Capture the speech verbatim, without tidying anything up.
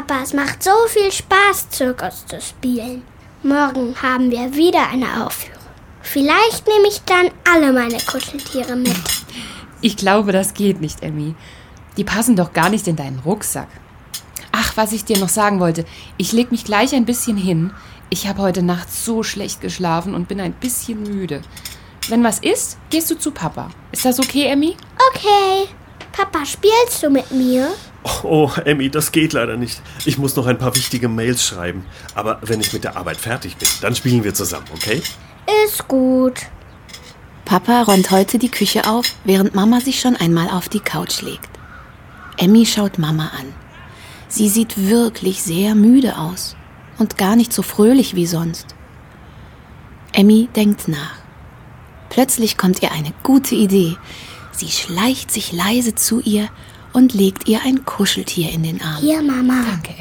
Papa, es macht so viel Spaß, Zirkus zu spielen. Morgen haben wir wieder eine Aufführung. Vielleicht nehme ich dann alle meine Kuscheltiere mit. Ich glaube, das geht nicht, Emmy. Die passen doch gar nicht in deinen Rucksack. Ach, was ich dir noch sagen wollte. Ich leg mich gleich ein bisschen hin. Ich habe heute Nacht so schlecht geschlafen und bin ein bisschen müde. Wenn was ist, gehst du zu Papa. Ist das okay, Emmy? Okay. Papa, spielst du mit mir? Oh, Emmy, das geht leider nicht. Ich muss noch ein paar wichtige Mails schreiben. Aber wenn ich mit der Arbeit fertig bin, dann spielen wir zusammen, okay? Ist gut. Papa räumt heute die Küche auf, während Mama sich schon einmal auf die Couch legt. Emmy schaut Mama an. Sie sieht wirklich sehr müde aus und gar nicht so fröhlich wie sonst. Emmy denkt nach. Plötzlich kommt ihr eine gute Idee. Sie schleicht sich leise zu ihr und legt ihr ein Kuscheltier in den Arm. Hier, Mama. Danke,